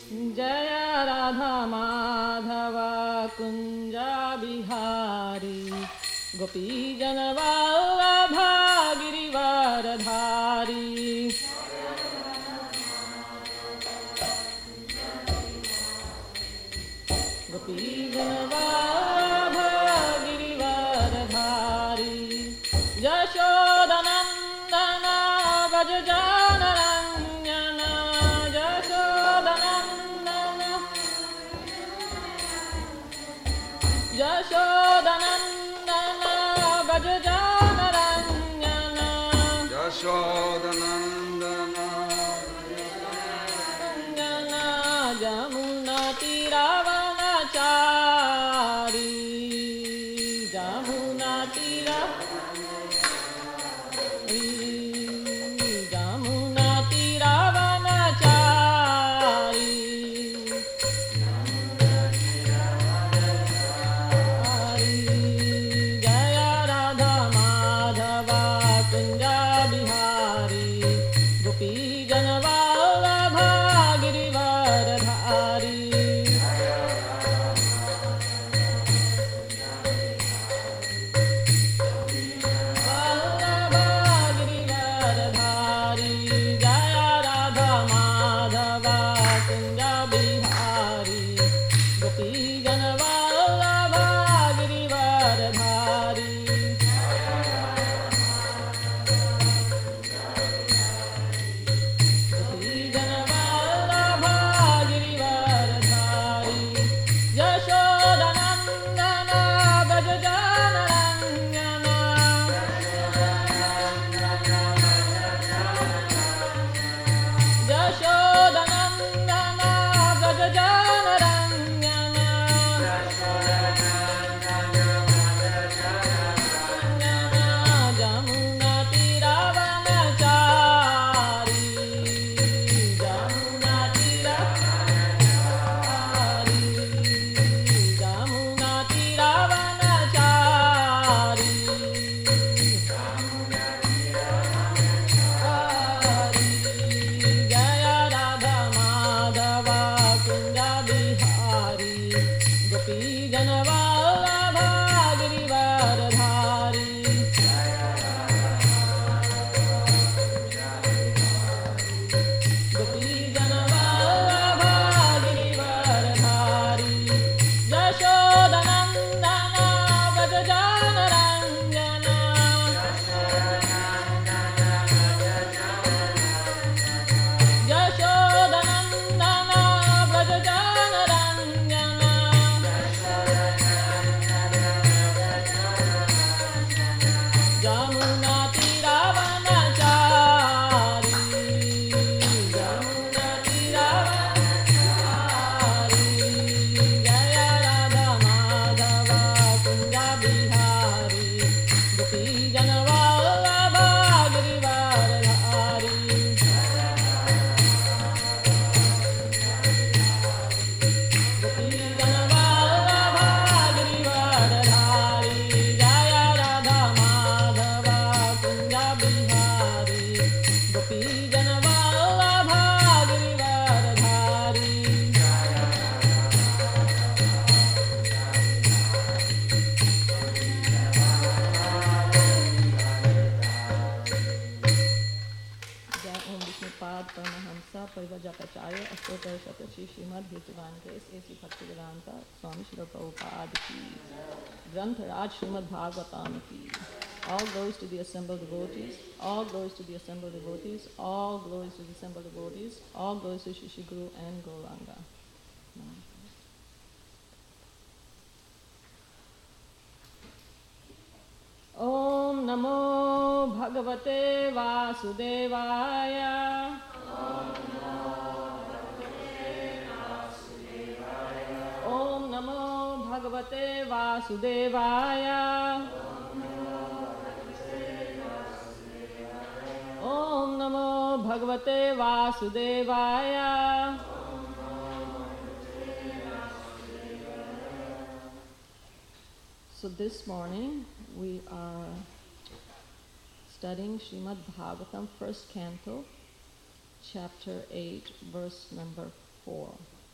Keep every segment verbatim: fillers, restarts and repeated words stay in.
जय राधा माधव कुंजा बिहारी गोपी जनवल्लभा गिरिवरधारी गोपी जनवल्लभा गिरिवरधारी यशोदनंदन व्रज जनरंजन यशोदनंदन यशोदनंदन व्रज जनरंजन यशोदनंदन जमुना तीरावनचारी जमुना तीरा जमुना तीरावनचारी जय राधा माधव कुंजा बिहारी गोपी जनवल्लभा गिरिवरधारी परिवज्राचार्य अष्टोत्तर शतशी श्रीमद् हेतुवांके ऐसी भक्तिवेदांता स्वामी श्री प्रभुपाद की ग्रंथराज श्रीमद् भागवतम की. All glories to the assembled devotees, all glories to the assembled devotees, all glories to the assembled devotees, all glories to Shri Guru and Gauranga. Om Namo Bhagavate Vasudevaya. Om Namo Bhagavate Vasudevaya. Om Namo Bhagavate Vasudevaya. So this morning we are studying Srimad Bhagavatam, first canto, chapter eight, verse number four.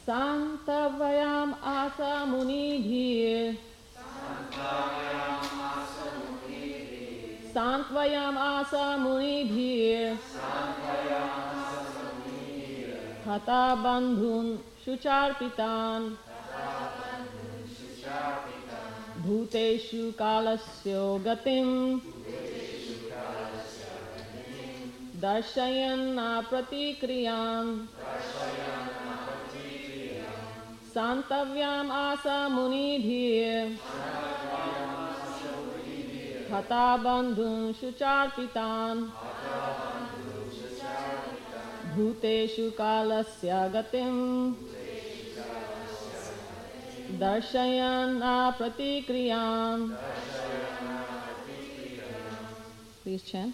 Santavayam asa munibhir. Santvayam asa munibhir. Hata bandhun shucharpitan. Bhuteshu kalasyo gatim. Darshayanna pratikriyam. Santavyam asa munibhir. Hata bandhun shucharpitan. Bhuteshu kalasya gatim. Darshayana pratikriyam. Please chant.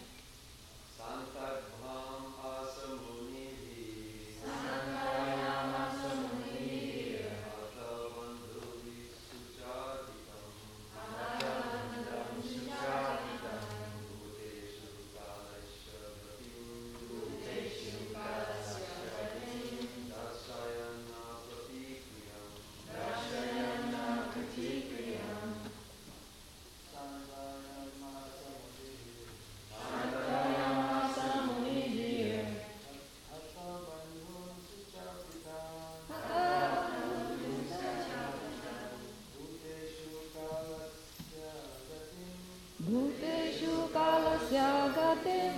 Bhuteshu kalasya gatim.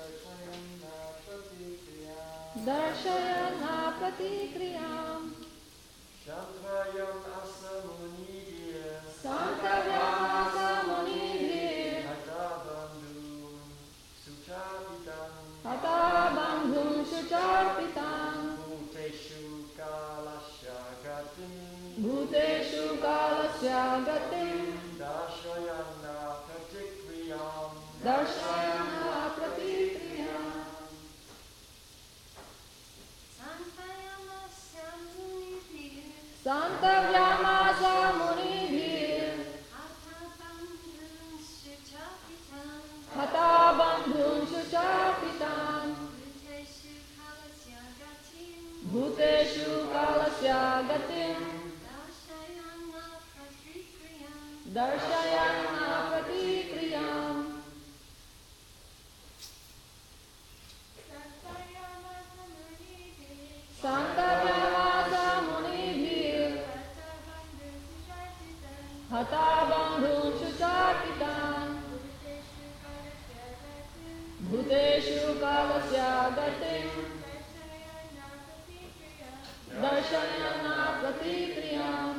Darshayana pratikriyam. Santavyam asa munibhir. Santavyam asa munibhir. Hata bandhun sucharpitan. Hata bandhun shucharpitan. Bhuteshu kalasya gatim. Bhuteshu kalasya gatim. Darshayana pratikriyam. Darshayana pratikriyam. Santavyam asa munibhir. Hata bandhun shucharpitan. Bhuteshu kalasya gatim. Darshayana pratikriyam. Santavyam asa munibhir. Hata bandhun shucharpitan. Bhuteshu kalasya gatim. Darshayana pratikriyam.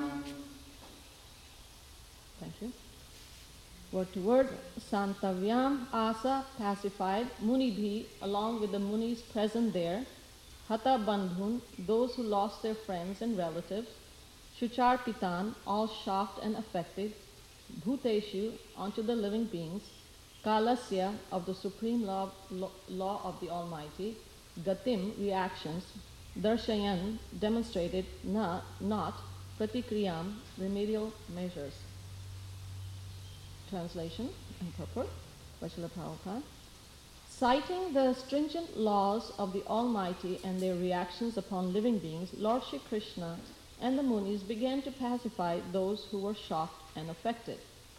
Thank you. Word to word, Santavyam asa pacified, Munibhi along with the munis present there, Hata bandhun, those who lost their friends and relatives, Shucharpitan, all shocked and affected, Bhuteshu, onto the living beings, Kalasya, of the supreme law, law of the Almighty, Gatim, reactions, Darshayan, demonstrated, na, not, Pratikriyam, remedial measures. Translation and purport by Srila Prabhupada. Citing the stringent laws of the Almighty and their reactions upon living beings, Lord Shri Krishna and the Munis began to pacify those who were shocked and affected.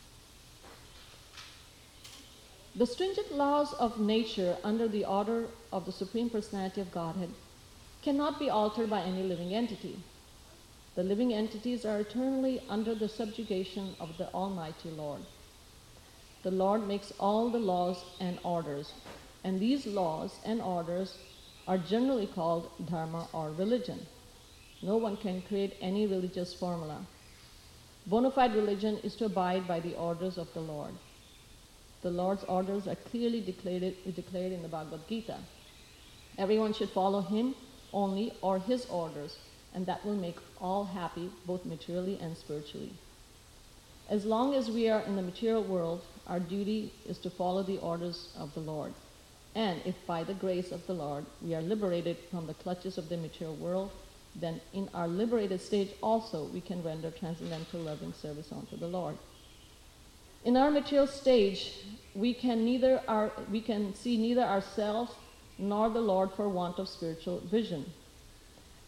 The stringent laws of nature under the order of the Supreme Personality of Godhead cannot be altered by any living entity. The living entities are eternally under the subjugation of the Almighty Lord. The Lord makes all the laws and orders, and these laws and orders are generally called dharma or religion. No one can create any religious formula. Bona fide religion is to abide by the orders of the Lord. The Lord's orders are clearly declared, declared in the Bhagavad Gita. Everyone should follow him only or his orders, and that will make all happy, both materially and spiritually. As long as we are in the material world, our duty is to follow the orders of the Lord. And if by the grace of the Lord we are liberated from the clutches of the material world, then in our liberated stage also we can render transcendental loving service unto the Lord. In our material stage, we can neither our, we can see neither ourselves nor the Lord for want of spiritual vision.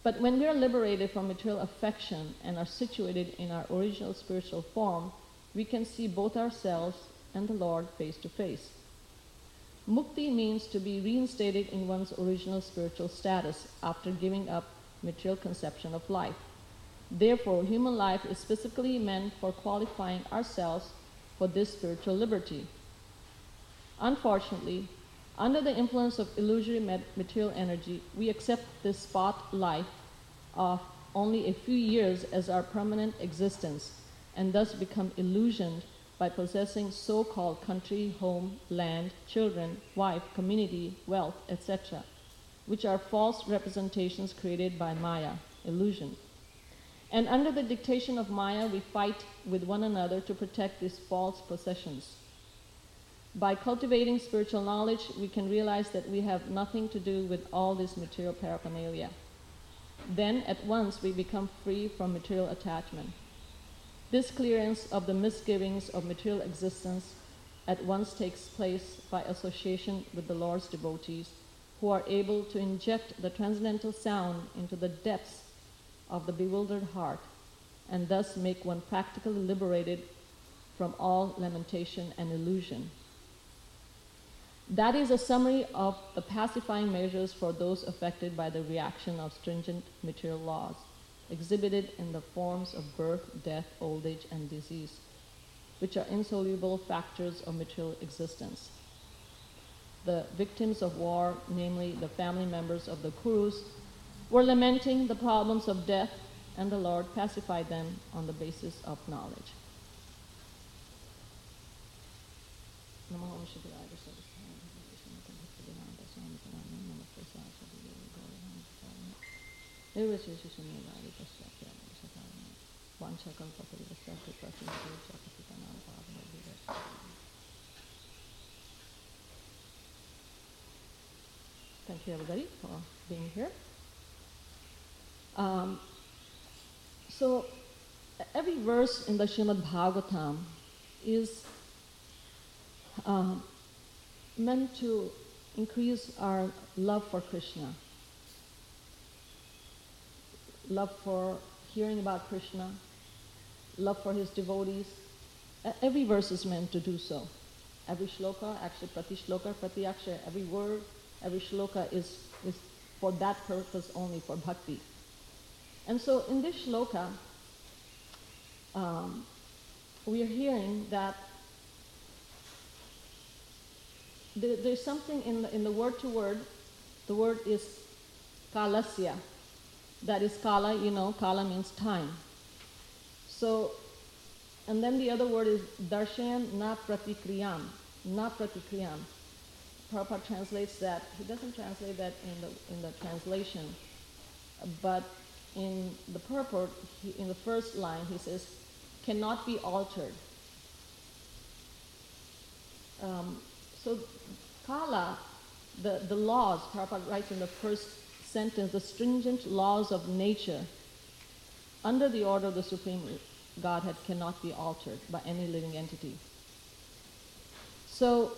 But when we are liberated from material affection and are situated in our original spiritual form, we can see both ourselves and the Lord face to face. Mukti means to be reinstated in one's original spiritual status after giving up material conception of life. Therefore, human life is specifically meant for qualifying ourselves for this spiritual liberty. Unfortunately, under the influence of illusory material energy, we accept this spot life of only a few years as our permanent existence, and thus become illusioned by possessing so-called country, home, land, children, wife, community, wealth, et cetera, which are false representations created by Maya, illusion. And under the dictation of Maya, we fight with one another to protect these false possessions. By cultivating spiritual knowledge, we can realize that we have nothing to do with all this material paraphernalia. Then, at once, we become free from material attachment. This clearance of the misgivings of material existence at once takes place by association with the Lord's devotees, who are able to inject the transcendental sound into the depths of the bewildered heart, and thus make one practically liberated from all lamentation and illusion. That is a summary of the pacifying measures for those affected by the reaction of stringent material laws, exhibited in the forms of birth, death, old age, and disease, which are insoluble factors of material existence. The victims of war, namely the family members of the Kurus, were lamenting the problems of death, and the Lord pacified them on the basis of knowledge. Thank you, everybody, for being here. Um, so, every verse in the Srimad Bhagavatam is um, meant to increase our love for Krishna, love for hearing about Krishna, love for his devotees. Every verse is meant to do so. Every shloka, actually prati shloka, prati akshara, every word, every shloka is, is for that purpose only, for bhakti. And so in this shloka, um, we are hearing that there, there's something in the, in the word to word. The word is kalasya. That is kala, you know, kala means time. So, and then the other word is darshan na pratikriyam, na pratikriyam. Prabhupada translates that, he doesn't translate that in the, in the translation, but in the purport, he, in the first line, he says, cannot be altered. Um, so, kala, the, the laws, Prabhupada writes in the first sentence, the stringent laws of nature, under the order of the Supreme Godhead, cannot be altered by any living entity. So,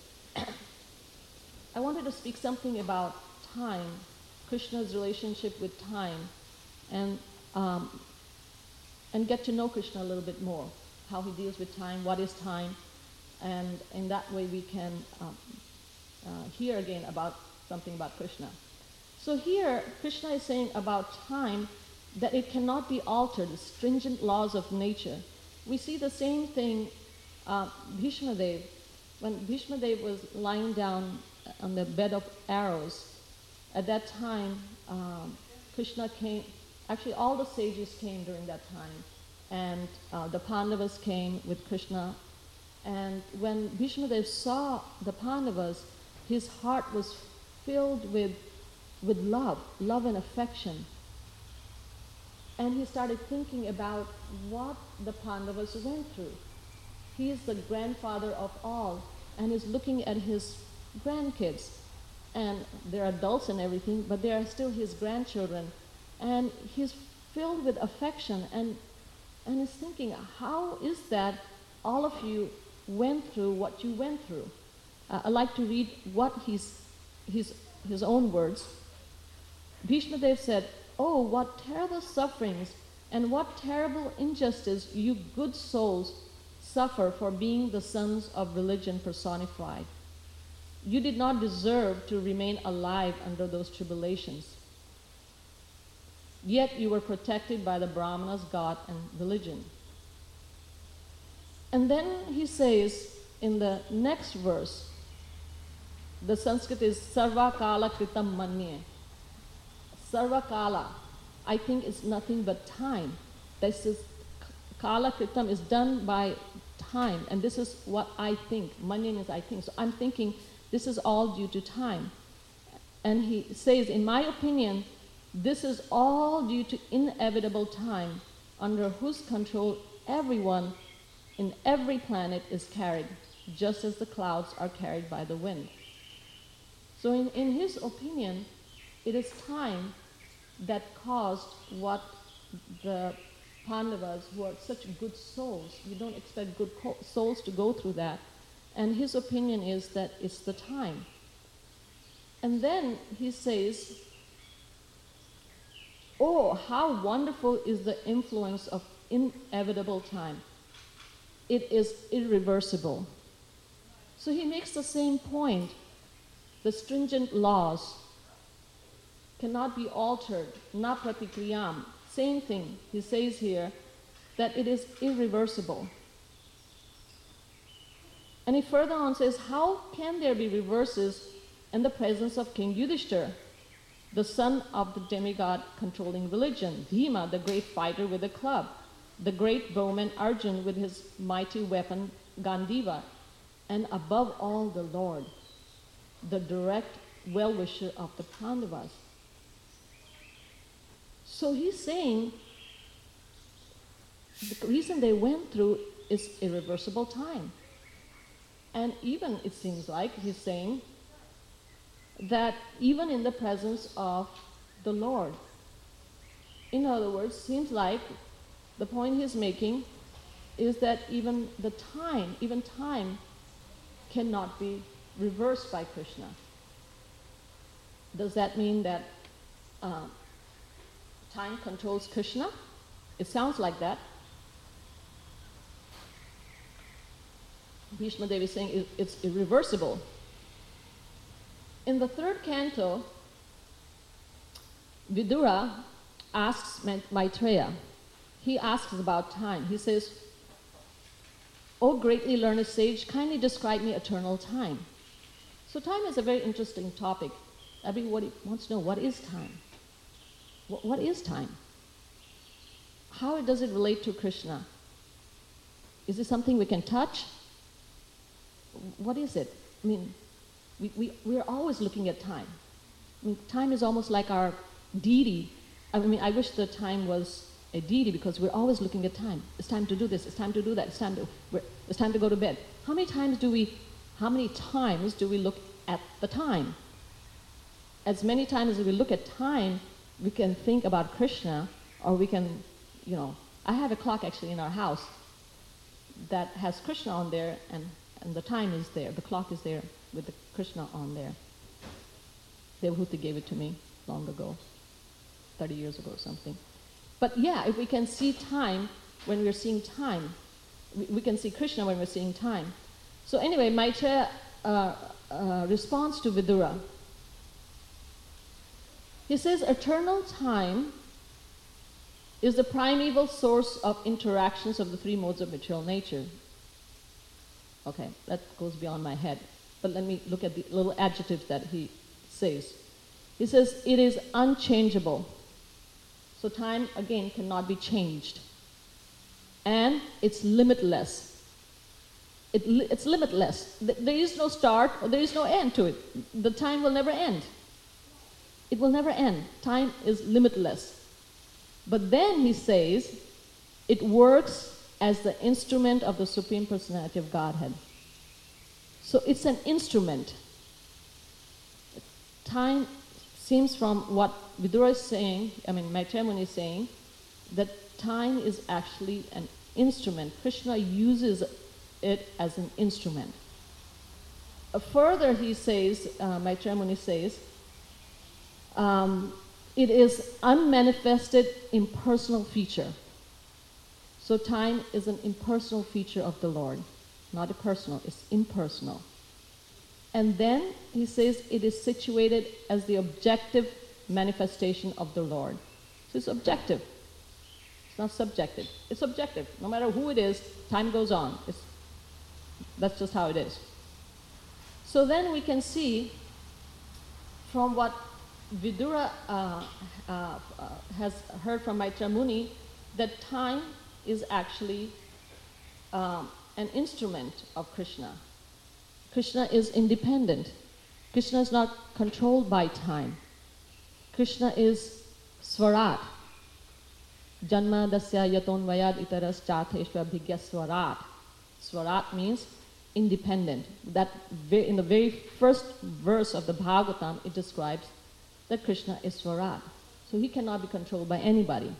I wanted to speak something about time, Krishna's relationship with time, and um, and get to know Krishna a little bit more, how he deals with time, what is time, and in that way we can um, uh, hear again about something about Krishna. So here, Krishna is saying about time that it cannot be altered, the stringent laws of nature. We see the same thing, uh, Bhishma Dev, when Bhishma Dev was lying down on the bed of arrows, at that time, um, Krishna came, actually all the sages came during that time, and uh, the Pandavas came with Krishna, and when Bhishma Dev saw the Pandavas, his heart was filled with, with love, love and affection. And he started thinking about what the Pandavas went through. He is the grandfather of all, and is looking at his grandkids. And they're adults and everything, but they are still his grandchildren. And he's filled with affection, and, and he's thinking, how is that all of you went through what you went through? Uh, I'd like to read what he's, his, his own words. Bhishma Dev said, oh, what terrible sufferings and what terrible injustice you good souls suffer for being the sons of religion personified. You did not deserve to remain alive under those tribulations. Yet you were protected by the Brahmanas, God, and religion. And then he says in the next verse, the Sanskrit is Sarva Kala Kritam Manye. Sarva Kala, I think it's nothing but time. This is, Kala Kritam is done by time, and this is what I think. Manye is I think. So I'm thinking this is all due to time. And he says, in my opinion, this is all due to inevitable time, under whose control everyone in every planet is carried, just as the clouds are carried by the wind. So in, in his opinion, it is time that caused what the Pandavas, who are such good souls, you don't expect good souls to go through that. And his opinion is that it's the time. And then he says, oh, how wonderful is the influence of inevitable time. It is irreversible. So he makes the same point. The stringent laws cannot be altered, na pratikriyam. Same thing, he says here, that it is irreversible. And he further on says, how can there be reverses in the presence of King Yudhishthira, the son of the demigod controlling religion, Bhima, the great fighter with a club, the great bowman Arjun with his mighty weapon Gandiva, and above all the Lord, the direct well-wisher of the Pandavas. So he's saying the reason they went through is irreversible time. And even, it seems like, he's saying that even in the presence of the Lord. In other words, seems like the point he's making is that even the time, even time cannot be reversed by Krishna. Does that mean that uh, time controls Krishna? It sounds like that. Bhishma Devi is saying it's irreversible. In the third canto, Vidura asks Maitreya, he asks about time. He says, O greatly learned sage, kindly describe me eternal time. So time is a very interesting topic. Everybody wants to know, what is time? What, what is time? How does it relate to Krishna? Is it something we can touch? What is it? I mean, we, we, we're always looking at time. I mean, time is almost like our deity. I mean, I wish the time was a deity because we're always looking at time. It's time to do this, it's time to do that, it's time to, we're, it's time to go to bed. How many times do we, how many times do we look at the time? As many times as we look at time, we can think about Krishna, or we can, you know, I have a clock actually in our house that has Krishna on there, and, and the time is there, the clock is there with the Krishna on there. Devhuti gave it to me long ago, thirty years ago or something. But yeah, if we can see time when we're seeing time, we, we can see Krishna when we're seeing time. So anyway, Maitreya uh, uh, responds to Vidura. He says, eternal time is the primeval source of interactions of the three modes of material nature. Okay, that goes beyond my head. But let me look at the little adjectives that he says. He says, it is unchangeable. So time, again, cannot be changed. And it's limitless. It, it's limitless. There is no start, or there is no end to it. The time will never end. It will never end. Time is limitless. But then he says, it works as the instrument of the Supreme Personality of Godhead. So it's an instrument. Time seems from what Vidura is saying, I mean Maitreya Muni is saying, that time is actually an instrument. Krishna uses it as an instrument. Uh, further he says, uh, Maitreya Muni says, um, it is unmanifested impersonal feature. So time is an impersonal feature of the Lord. Not a personal, it's impersonal. And then he says it is situated as the objective manifestation of the Lord. So it's objective. It's not subjective. It's objective. No matter who it is, time goes on. It's, that's just how it is. So then we can see from what Vidura uh, uh, uh, has heard from Maitreya Muni that time is actually um, an instrument of Krishna. Krishna is independent. Krishna is not controlled by time. Krishna is Swarat. Janma dasya yaton vayad itaras chatheshva bhigya Swarat. Swarat means independent. That in the very first verse of the Bhagavatam, it describes that Krishna is Swarat. So he cannot be controlled by anybody.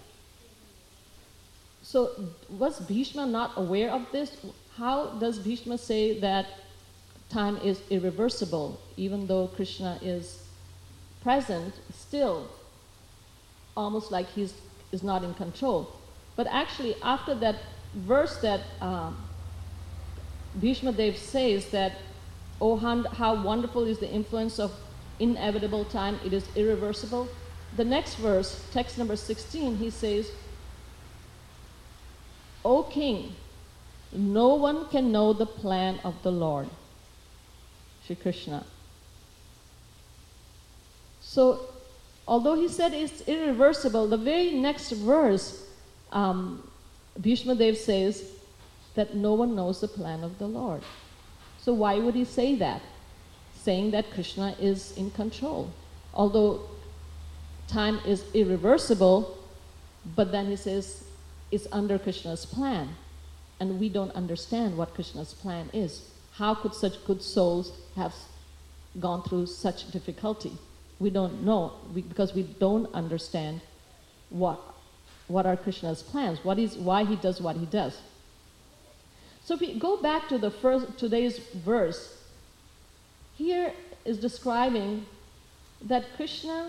So was Bhishma not aware of this? How does Bhishma say that time is irreversible, even though Krishna is present, still almost like he is not in control? But actually, after that verse that um, Bhishma Dev says that, oh, how wonderful is the influence of inevitable time, it is irreversible. The next verse, text number sixteen, he says, O king, no one can know the plan of the Lord, Shri Krishna. So, although he said it's irreversible, the very next verse, um, Bhishma Dev says that no one knows the plan of the Lord. So why would he say that? Saying that Krishna is in control. Although time is irreversible, but then he says it's under Krishna's plan. And we don't understand what Krishna's plan is. How could such good souls have gone through such difficulty? We don't know, we, because we don't understand what, what are Krishna's plans, what is, why he does what he does. So if we go back to the first today's verse, here is describing that Krishna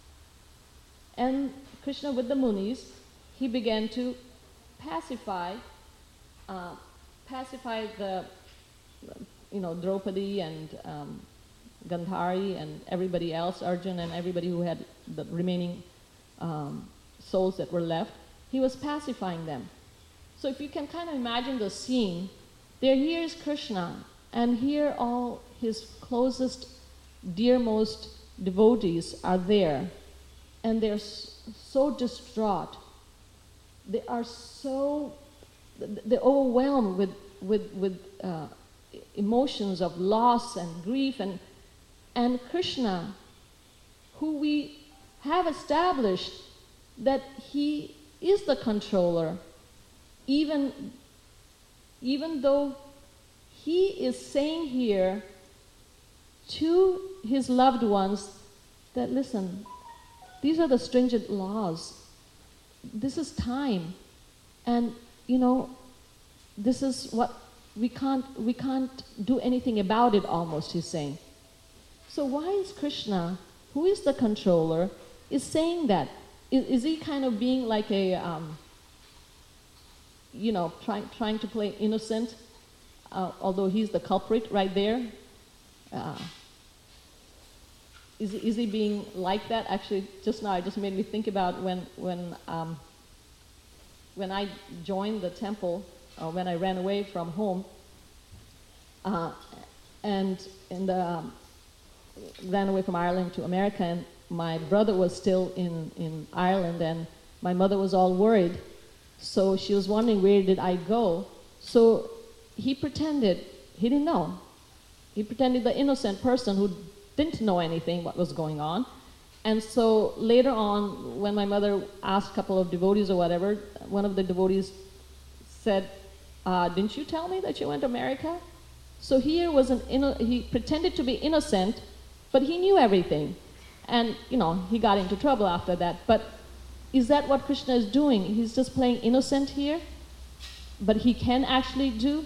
and Krishna with the Munis, he began to pacify, uh, pacify the, you know, Draupadi and um, Gandhari and everybody else, Arjun and everybody who had the remaining um, souls that were left. He was pacifying them. So if you can kind of imagine the scene, there here is Krishna, and here all his closest, dearmost devotees are there, and they're so distraught. They are so, they're overwhelmed with, with, with uh, emotions of loss and grief, and, and Krishna, who we have established that he is the controller, even, even though he is saying here to his loved ones that, listen, these are the stringent laws. This is time. And, you know, this is what we can't, we can't do anything about it almost, he's saying. So why is Krishna, who is the controller, is saying that? Is, is he kind of being like a, um, you know, trying, trying to play innocent, uh, although he's the culprit right there? Uh, is, is he being like that? Actually, just now it just made me think about when, when, um, when I joined the temple, or when I ran away from home, uh, and, and um, ran away from Ireland to America, and my brother was still in, in Ireland, and my mother was all worried. So she was wondering, where did I go? So he pretended, he didn't know. He pretended the innocent person who didn't know anything what was going on. And so later on, when my mother asked a couple of devotees or whatever, one of the devotees said, uh, didn't you tell me that you went to America? So here was an, inno- he pretended to be innocent, but he knew everything. And, you know, he got into trouble after that. But is that what Krishna is doing? He's just playing innocent here? But he can actually do?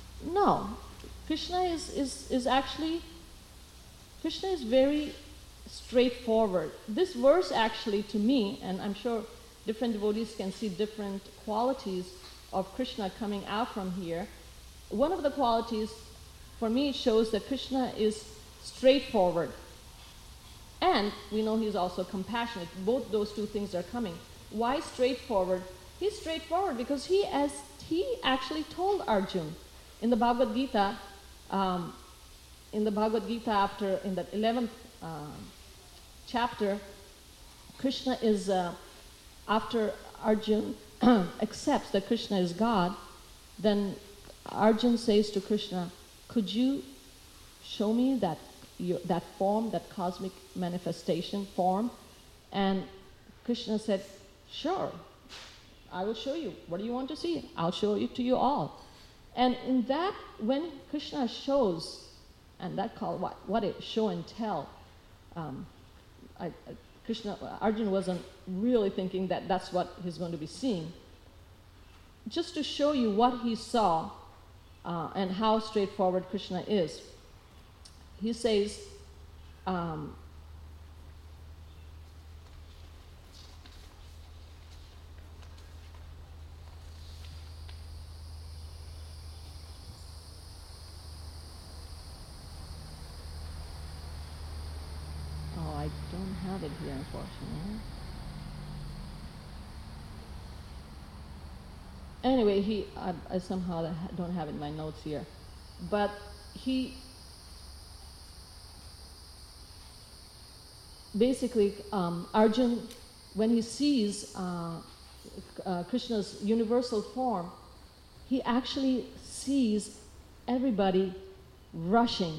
No. Krishna is, is, is actually, Krishna is very straightforward. This verse actually, to me, and I'm sure different devotees can see different qualities of Krishna coming out from here. One of the qualities, for me, shows that Krishna is straightforward. And we know he's also compassionate. Both those two things are coming. Why straightforward? He's straightforward because he, as he actually told Arjuna in the Bhagavad Gita, um, in the Bhagavad Gita after, in the eleventh uh, chapter, Krishna is, uh, after Arjuna accepts that Krishna is God, then Arjuna says to Krishna, could you show me that your, that form, that cosmic manifestation form? And Krishna said, sure, I will show you. What do you want to see? I'll show it to you all. And in that, when Krishna shows, and that called what, what a show and tell, um, I, I, Krishna, Arjuna wasn't really thinking that that's what he's going to be seeing. Just to show you what he saw uh, and how straightforward Krishna is, he says, um, oh, I don't have it here, unfortunately. Anyway, he, I, I somehow don't have it in my notes here, but he basically, um, Arjuna, when he sees uh, uh, Krishna's universal form, he actually sees everybody rushing,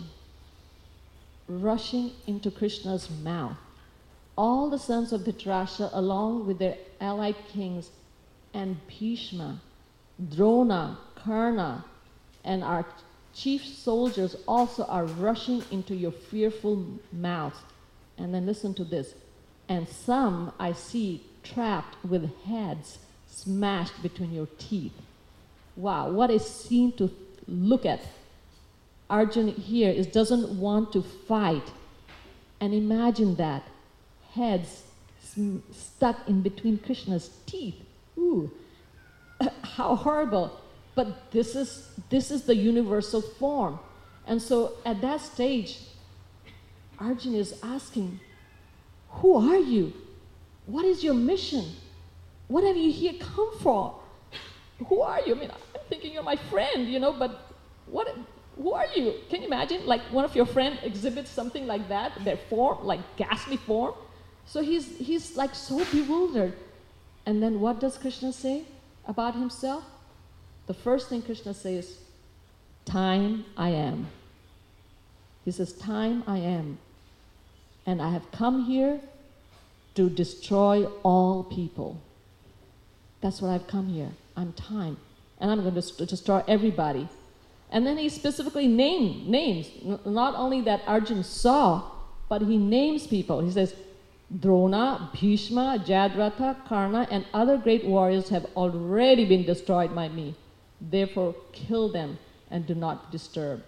rushing into Krishna's mouth. All the sons of Dhritarashtra, along with their allied kings, and Bhishma, Drona, Karna, and our chief soldiers also are rushing into your fearful mouth. And then listen to this. And some I see trapped with heads smashed between your teeth. Wow, what a scene to look at. Arjuna here is doesn't want to fight. And imagine that. Heads stuck in between Krishna's teeth. Ooh, how horrible. But this is, this is the universal form. And so at that stage, Arjuna is asking, who are you? What is your mission? What have you here come for? Who are you? I mean, I'm thinking you're my friend, you know, but what, who are you? Can you imagine, like, one of your friends exhibits something like that, their form, like ghastly form? So he's, he's like so bewildered. And then what does Krishna say about himself? The first thing Krishna says, time I am. He says, time I am. And I have come here to destroy all people. That's what I've come here. I'm time. And I'm going to destroy everybody. And then he specifically name, names, not only that Arjuna saw, but he names people. He says, Drona, Bhishma, Jayadratha, Karna, and other great warriors have already been destroyed by me. Therefore, kill them and do not be disturbed.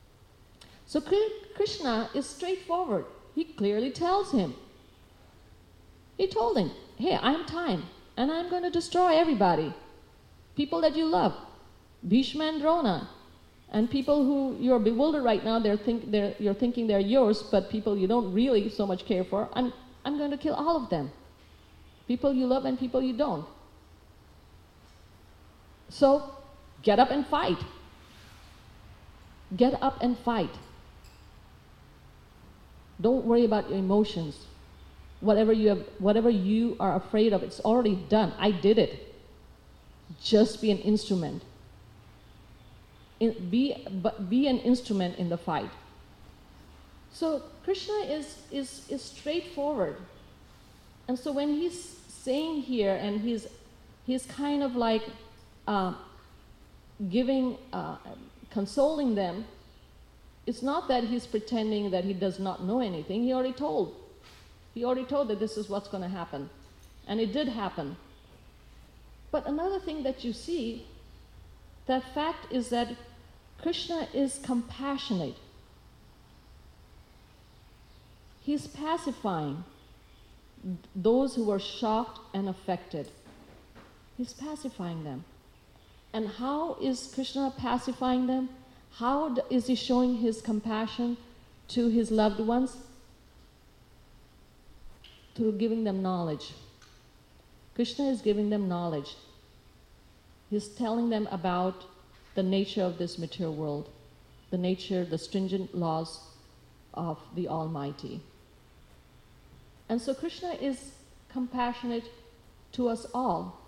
So Krishna is straightforward. He clearly tells him. He told him, hey, I'm time, and I'm going to destroy everybody. People that you love, Bhishma and Drona, and people who you're bewildered right now, they're think, they're, you're thinking they're yours, but people you don't really so much care for, I'm, I'm going to kill all of them. People you love and people you don't. So, get up and fight. Get up and fight. Don't worry about your emotions. Whatever you have, whatever you are afraid of, it's already done. I did it. Just be an instrument. In, be, but be an instrument in the fight. So Krishna is, is, is straightforward. And so when he's saying here, and he's, he's kind of like uh, giving, uh, consoling them, it's not that he's pretending that he does not know anything. He already told. He already told that this is what's going to happen. And it did happen. But another thing that you see, that fact is that Krishna is compassionate. he's pacifying those who were shocked and affected. He's pacifying them. And how is Krishna pacifying them? How d- is he showing his compassion to his loved ones? Through giving them knowledge. Krishna is giving them knowledge. He's telling them about the nature of this material world, the nature, the stringent laws of the Almighty. And so Krishna is compassionate to us all.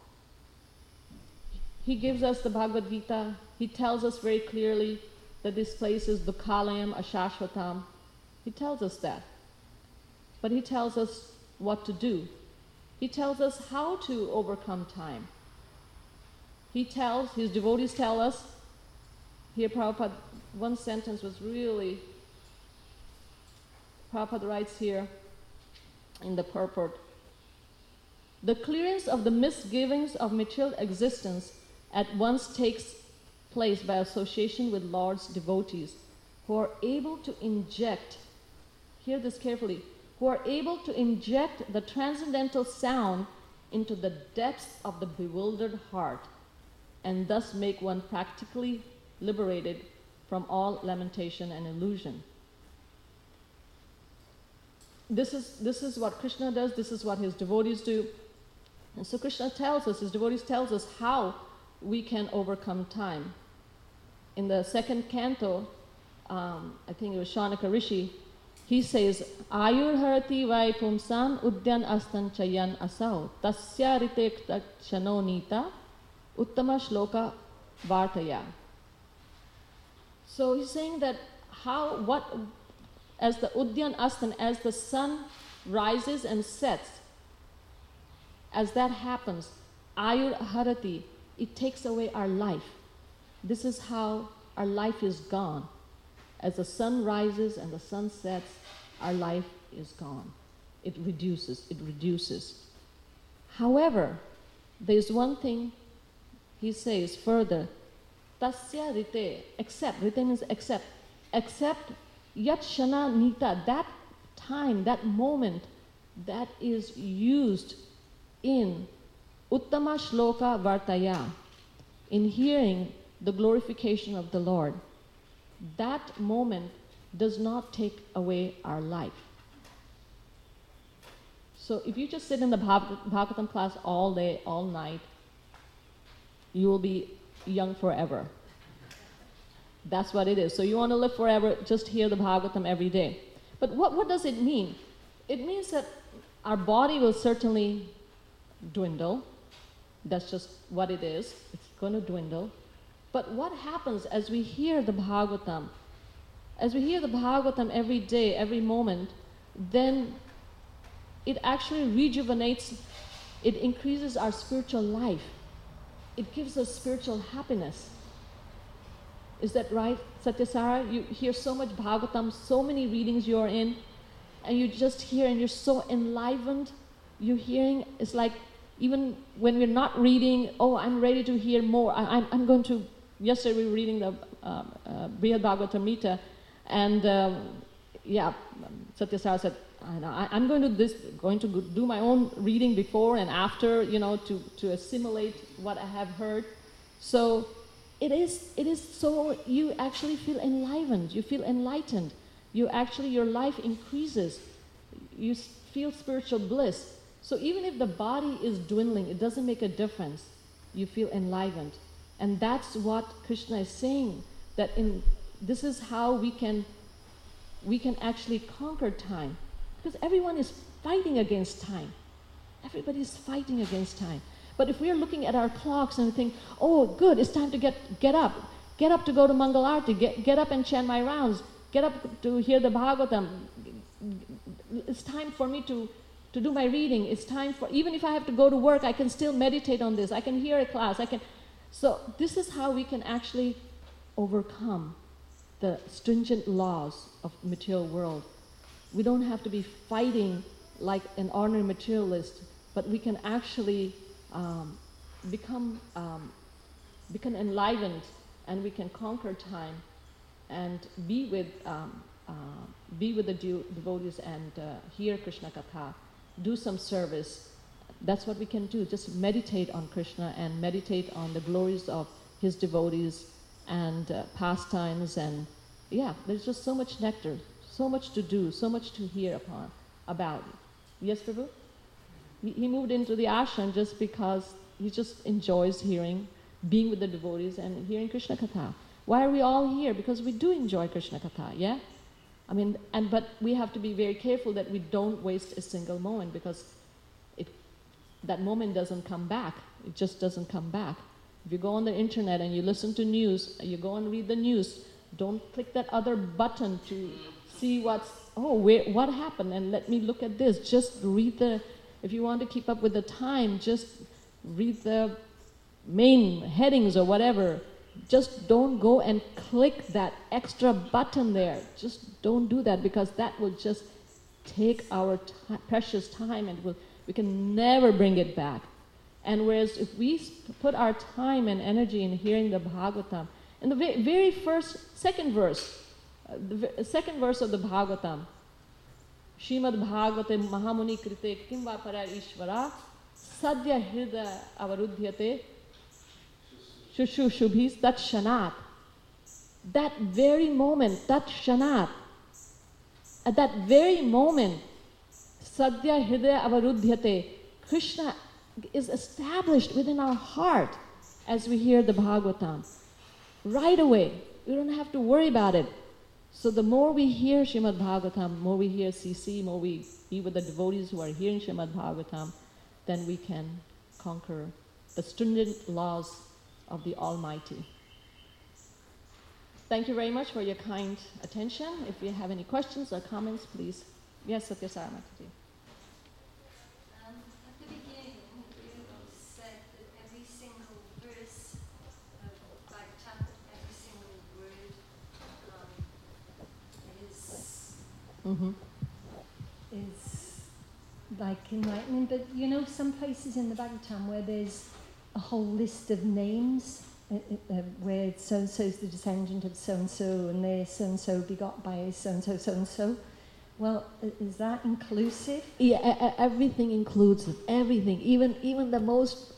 He gives us the Bhagavad Gita. He tells us very clearly that this place is Dukhalayam Ashashvatam. He tells us that. But he tells us what to do. He tells us how to overcome time. He tells, his devotees tell us, here Prabhupada, one sentence was really, Prabhupada writes here in the purport, the clearance of the misgivings of material existence at once takes place by association with Lord's devotees, who are able to inject, hear this carefully, who are able to inject the transcendental sound into the depths of the bewildered heart, and thus make one practically liberated from all lamentation and illusion. This is, this is what Krishna does, this is what his devotees do. And so Krishna tells us, his devotees tells us how we can overcome time. In the second canto, um, I think it was Shaunaka Rishi, he says, Ayur harati vai pumsan udyan astan chayan asau tasya rite kshanonita uttama shloka vartaya. So he's saying that how, what, as the udyan astan, as the sun rises and sets, as that happens, ayur harati, it takes away our life. This is how our life is gone. As the sun rises and the sun sets, our life is gone. It reduces, it reduces. However, there's one thing he says further, tasya rite, except, rite means except, except yat shana nita, that time, that moment that is used in uttama shloka vartaya, in hearing the glorification of the Lord. That moment does not take away our life. So if you just sit in the Bhagavatam class all day, all night, you will be young forever. That's what it is. So you want to live forever, just hear the Bhagavatam every day. But what, what does it mean? It means that our body will certainly dwindle. That's just what it is. It's going to dwindle. But what happens as we hear the Bhagavatam? As we hear the Bhagavatam every day, every moment, then it actually rejuvenates, it increases our spiritual life. It gives us spiritual happiness. Is that right, Satyasara? You hear so much Bhagavatam, so many readings you're in, and you just hear and you're so enlivened. You're hearing, it's like even when we're not reading, oh, I'm ready to hear more. I, I'm, I'm going to, yesterday we were reading the uh, uh, Brihad Bhagavatamrita, and um, yeah, Satyasara said, I know, I, I'm going to this, going to do my own reading before and after, you know, to, to assimilate what I have heard. So it is, it is so, you actually feel enlivened, you feel enlightened. You actually, your life increases. You feel spiritual bliss. So even if the body is dwindling, it doesn't make a difference. You feel enlivened. And that's what Krishna is saying, that in this is how we can we can actually conquer time. Because everyone is fighting against time. Everybody is fighting against time. But if we are looking at our clocks and we think, oh, good, it's time to get get up. Get up to go to Mangal Arati. Get, get up and chant my rounds. Get up to hear the Bhagavatam. It's time for me to to do my reading. It's time for, even if I have to go to work, I can still meditate on this. I can hear a class. I can. So this is how we can actually overcome the stringent laws of material world. We don't have to be fighting like an ordinary materialist, but we can actually um, become um, become enlivened, and we can conquer time and be with um, uh, be with the de- devotees and uh, hear Krishna Katha, do some service. That's what we can do. Just meditate on Krishna and meditate on the glories of his devotees and uh, pastimes. And yeah, there's just so much nectar, so much to do, so much to hear upon about. Yes, Prabhu? He, he moved into the ashram just because he just enjoys hearing, being with the devotees and hearing Krishna Katha. Why are we all here? Because we do enjoy Krishna Katha, yeah? I mean, and but we have to be very careful that we don't waste a single moment, because it, that moment doesn't come back. It just doesn't come back. If you go on the internet and you listen to news, you go and read the news, don't click that other button to see what's, oh, where, what happened, and let me look at this. Just read the, if you want to keep up with the time, just read the main headings or whatever. Just don't go and click that extra button there. Just don't do that, because that will just take our t- precious time, and will, we can never bring it back. And whereas if we put our time and energy in hearing the Bhagavatam, in the very, very first, second verse, uh, the v- second verse of the Bhagavatam, Shrimad Bhagavate Mahamuni Krite Kimva Parar Ishvara Sadhya Hridaya Avarudhyate Shushu Shubhis Tat Shanat. That very moment, Tat Shanat, at that very moment, Sadhya Hridaya Avarudhyate, Krishna is established within our heart as we hear the Bhagavatam. Right away. We don't have to worry about it. So the more we hear Srimad Bhagavatam, more we hear C C, more we be with the devotees who are hearing Srimad Bhagavatam, then we can conquer the stringent laws of the Almighty. Thank you very much for your kind attention. If you have any questions or comments, please. Yes, Satyasara Mataji. Um, at the beginning, you said that every single verse of Bhagavatam, every single word um, is Mm-hmm. is like enlightening. But you know, some places in the Bhagavatam where there's a whole list of names, uh, uh, where so-and-so is the descendant of so-and-so, and they're so-and-so begot by so-and-so, so-and-so. Well, is that inclusive? Yeah, a- a- everything includes it. Everything, even even the most,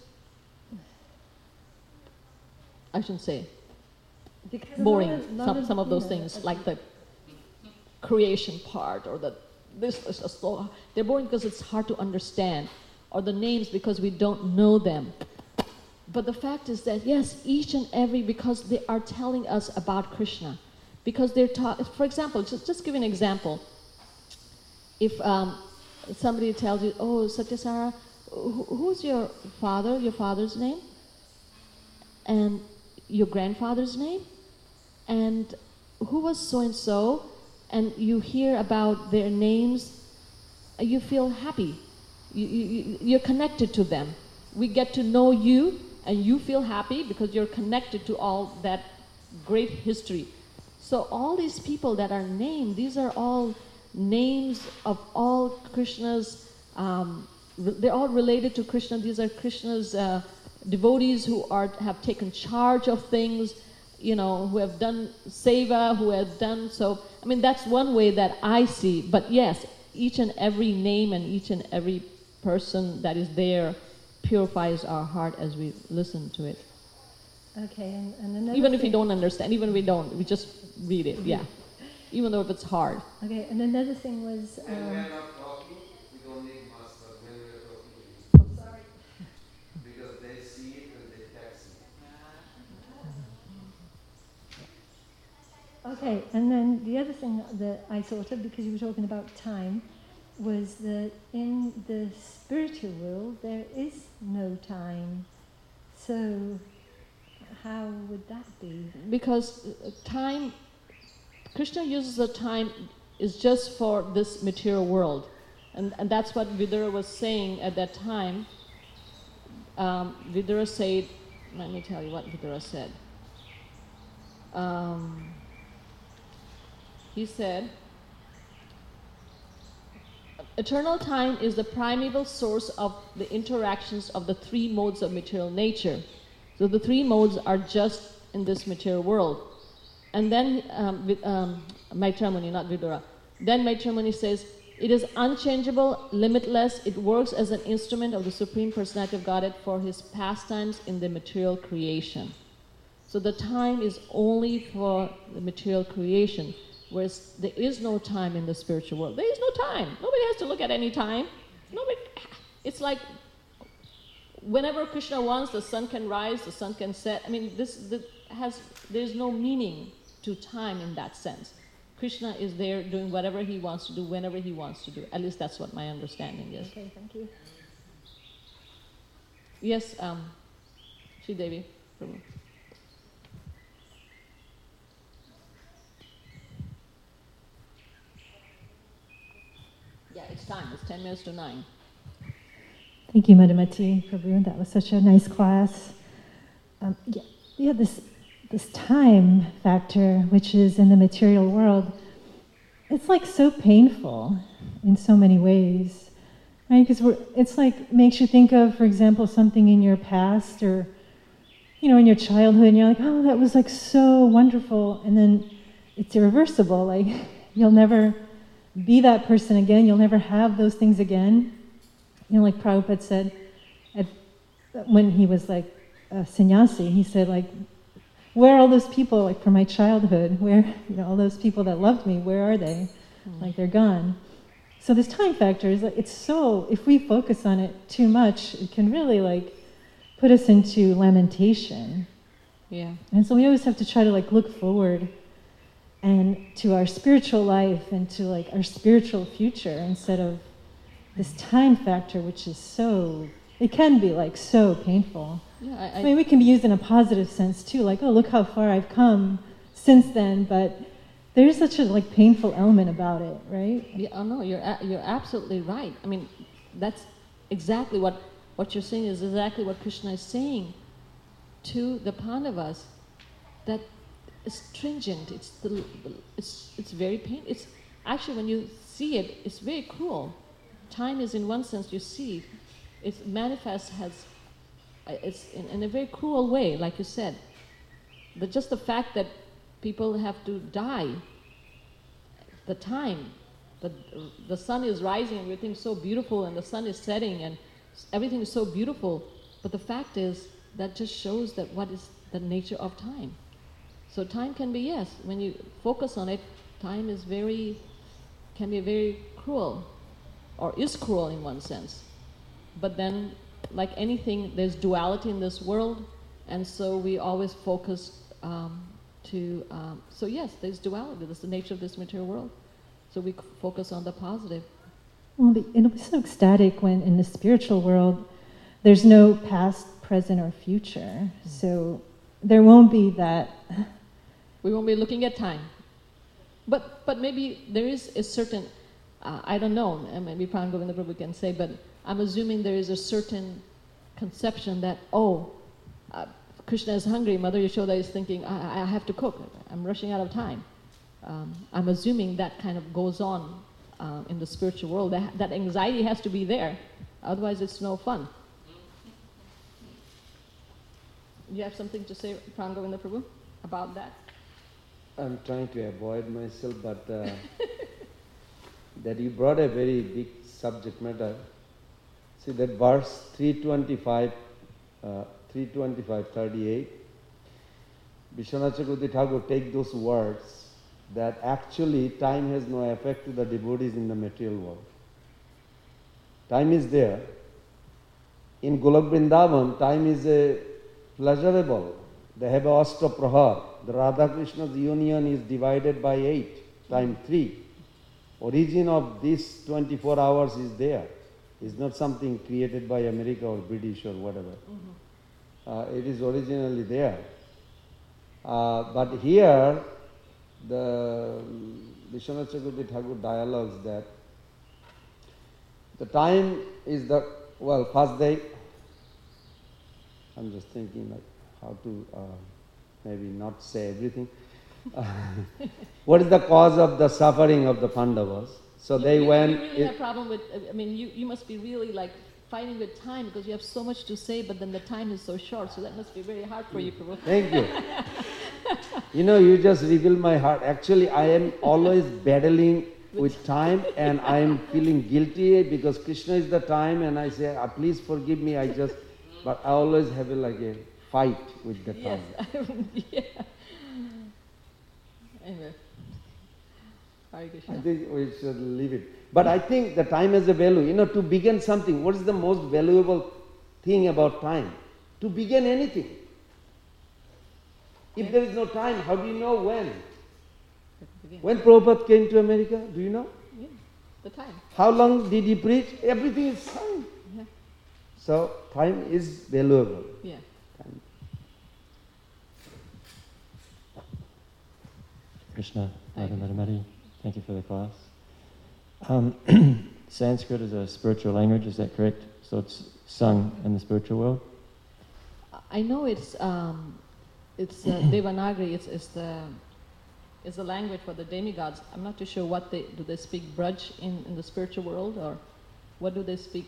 I shouldn't say, Because a boring, lot of- lot some, of, some of you those know, things, uh, like the creation part, or the, this is just so, they're boring because it's hard to understand, or the names because we don't know them. But the fact is that, yes, each and every, because they are telling us about Krishna. Because they're taught, for example, just, just give an example. If um, somebody tells you, oh, Satyasara, who, who's your father, your father's name? And your grandfather's name? And who was so-and-so? And you hear about their names, you feel happy. You, you, you're connected to them. We get to know you, and you feel happy because you're connected to all that great history. So all these people that are named, these are all names of all Krishna's, um, re- they're all related to Krishna. These are Krishna's uh, devotees who are have taken charge of things, you know, who have done seva, who have done so. I mean, that's one way that I see. But yes, each and every name and each and every person that is there purifies our heart as we listen to it. Okay, and, and another Even if we thing- don't understand, even if we don't, we just read it, yeah. Even though if it's hard. Okay, and another thing was. When we Um, are not talking, we don't need master. When we are talking, we need oh, sorry. because they see it and they text it. Okay, and then the other thing that I thought of, because you were talking about time, was that in the spiritual world there is no time. So how would that be? Because uh, time, Krishna uses the time is just for this material world. And, and that's what Vidura was saying at that time. Um, Vidura said, let me tell you what Vidura said. Um, he said, eternal time is the primeval source of the interactions of the three modes of material nature. So the three modes are just in this material world. And then um, with, um, Maitreya Muni, not Vidura. Then Maitreya Muni says, it is unchangeable, limitless, it works as an instrument of the Supreme Personality of Godhead for his pastimes in the material creation. So the time is only for the material creation, whereas there is no time in the spiritual world. There is no time. Nobody has to look at any time. Nobody, it's like whenever Krishna wants, the sun can rise, the sun can set. I mean, this, this has, there's no meaning to time in that sense. Krishna is there doing whatever he wants to do, whenever he wants to do. At least that's what my understanding is. Okay, thank you. Yes, um, Sri Devi. Prabhu. Yeah, it's time. It's ten minutes to nine. Thank you, Madhumati Prabhu. That was such a nice class. Um, yeah, yeah, this this time factor, which is in the material world, it's like so painful in so many ways, right? Because we're, it's like makes you think of, for example, something in your past or, you know, in your childhood, and you're like, oh, that was like so wonderful, and then it's irreversible. Like you'll never be that person again. You'll never have those things again. You know, like Prabhupada said, at, when he was like a sannyasi, he said, like, where are all those people, like, from my childhood? Where, you know, all those people that loved me, where are they? Mm. Like, they're gone. So this time factor is, like, it's so, if we focus on it too much, it can really, like, put us into lamentation. Yeah. And so we always have to try to, like, look forward and to our spiritual life and to, like, our spiritual future instead of this time factor, which is so, it can be, like, so painful. Yeah, I, I, I mean, we can be used in a positive sense too, like, oh, look how far I've come since then, but there's such a, like, painful element about it, right? Yeah, oh no, you're a, you're absolutely right. I mean, that's exactly what, what you're saying is exactly what Krishna is saying to the Pandavas, that it's stringent, it's, the, it's, it's very painful. It's actually, when you see it, it's very cruel. Time is, in one sense, you see it, it manifests as, it's in, in a very cruel way, like you said. But just the fact that people have to die, the time, the, the sun is rising and everything's so beautiful and the sun is setting and everything is so beautiful, but the fact is that just shows that what is the nature of time. So time can be, yes, when you focus on it, time is very, can be very cruel, or is cruel in one sense. But then, like anything, there's duality in this world, and so we always focus um, to, um, so yes, there's duality, that's the nature of this material world. So we focus on the positive. Well, it'll be so ecstatic when in the spiritual world, there's no past, present, or future. Mm-hmm. So there won't be that. We won't be looking at time. But but maybe there is a certain, uh, I don't know, and maybe Pran Govinda Prabhu can say, but I'm assuming there is a certain conception that, oh, uh, Krishna is hungry, Mother Yashoda is thinking, I, I have to cook, I'm rushing out of time. Um, I'm assuming that kind of goes on uh, in the spiritual world. That, that anxiety has to be there, otherwise it's no fun. You have something to say, Pran Govinda Prabhu, about that? I'm trying to avoid myself, but uh, that you brought a very big subject matter. See that verse three twenty-five, uh, three twenty-five, thirty-eight, Vishwanath Chakravarti Thakur take those words that actually time has no effect to the devotees in the material world. Time is there. In Golok Vrindavan, time is a pleasurable. They have a Ashta Prahar. The Radha Krishna's union is divided by eight, time three. Origin of this twenty-four hours is there. It's not something created by America or British or whatever. Mm-hmm. uh, it is originally there. Uh, but here, the Vishwanath Chakravarti Thakur dialogues that the time is the, well, first day, I'm just thinking like how to uh, maybe not say everything. Uh, what is the cause of the suffering of the Pandavas? So you, they you, went... You really have a problem with, I mean, you, you must be really like fighting with time because you have so much to say, but then the time is so short, so that must be very hard for you, Prabhu. Thank you. You know, you just reveal my heart. Actually, I am always battling with time, and I am feeling guilty because Krishna is the time, and I say, ah, please forgive me. I just, but I always have a, like a fight with the time. Yes, yeah. Anyway, Hare I Krishna. think we should leave it. But I think the time has a value. You know, to begin something, what is the most valuable thing about time? To begin anything. If there is no time, how do you know when? When Prabhupada came to America, do you know? Yeah, the time. How long did he preach? Everything is time. Yeah. So time is valuable. Yeah. Time. Krishna, Thank Radha you. Madhumati, thank you for the class. Um, Sanskrit is a spiritual language, is that correct? So it's sung in the spiritual world? I know it's um, it's uh, Devanagari. It's, it's the it's the language for the demigods. I'm not too sure what they do. They speak Braj in, in the spiritual world, or what do they speak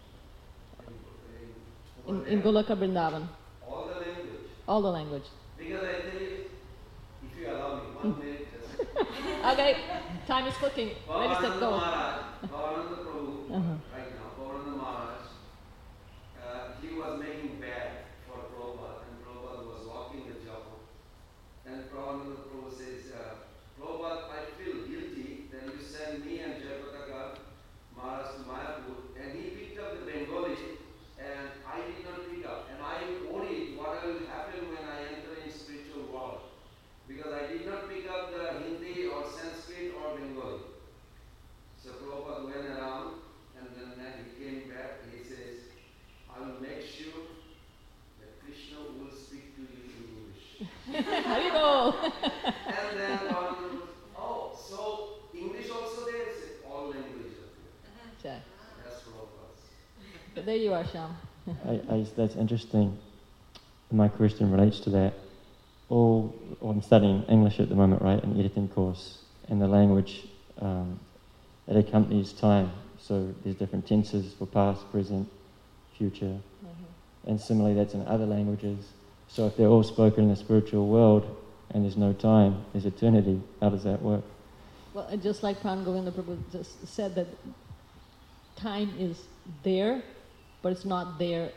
in, in Goloka Vrindavan? All the language. All the language. Because I tell you, if you allow me, one minute just. Okay, time is clicking. Ready, set, go. Maharaj, Bhavananda Prabhu, Uh-huh. right now, Bhavananda Maharaj, uh, he was making bad for Prabhupada, and Prabhupada was walking the Japa. And Bhavananda Prabhu says, uh, Prabhupada, I feel guilty that you send me and Jayapataka Maharaj to Mayapur, and he picked up the Bengali, and I did not pick up. And I worried what will happen when I enter in spiritual world. Because I did not pick up the Hindi or Sanskrit or Bengali. So Prabhupada went around, and then, then he came back, he says, I will make sure that Krishna will speak to you in English. Haribol. And then Bhavananda was, oh, so English also there? He said, all languages are there. Okay. That's Prabhupada's. But there you are, Sham. I, I, that's interesting. My question relates to that. All, well, I'm studying English at the moment, right, an editing course, and the language, um, it accompanies time. So there's different tenses for past, present, future, Mhm. and similarly that's in other languages. So if they're all spoken in the spiritual world and there's no time, there's eternity, how does that work? Well, and just like Pran Govinda Prabhu just said, that time is there, but it's not there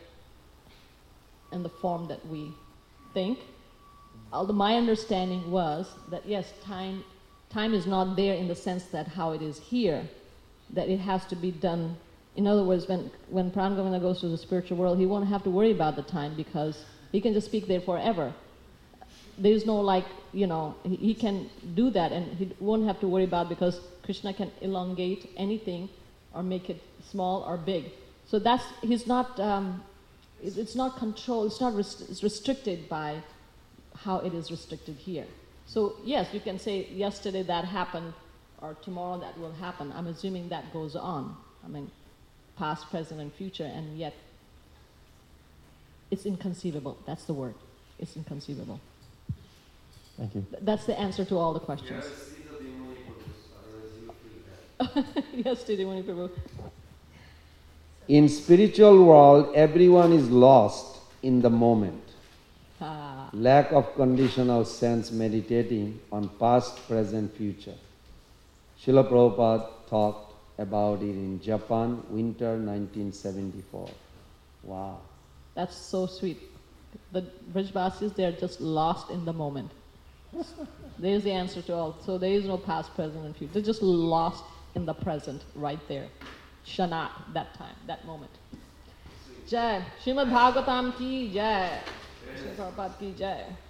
in the form that we think. Although my understanding was that yes, time, time is not there in the sense that how it is here, that it has to be done. In other words, when, when Pran Govinda goes to the spiritual world, he won't have to worry about the time because he can just speak there forever. There's no like, you know, he, he can do that and he won't have to worry about, because Krishna can elongate anything or make it small or big. So that's, he's not, um, it, it's not controlled, it's not rest, it's restricted by how it is restricted here. So yes, you can say yesterday that happened or tomorrow that will happen. I'm assuming that goes on. I mean, past, present, and future, and yet it's inconceivable. That's the word. It's inconceivable. Thank you. Th- That's the answer to all the questions. Yes, Tidimuni Prabhu. In spiritual world, everyone is lost in the moment. Ah, Lack of conditional sense meditating on past, present, future. Srila Prabhupada talked about it in Japan, winter nineteen seventy-four. Wow. that's so sweet. The Vrajvasis, they're just lost in the moment. There's the answer to all. So there is no past, present, and future. They're just lost in the present, right there. Shanat, that time, that moment. Jai. Srimad Bhagavatam ki jai. Srila Prabhupada ki jai.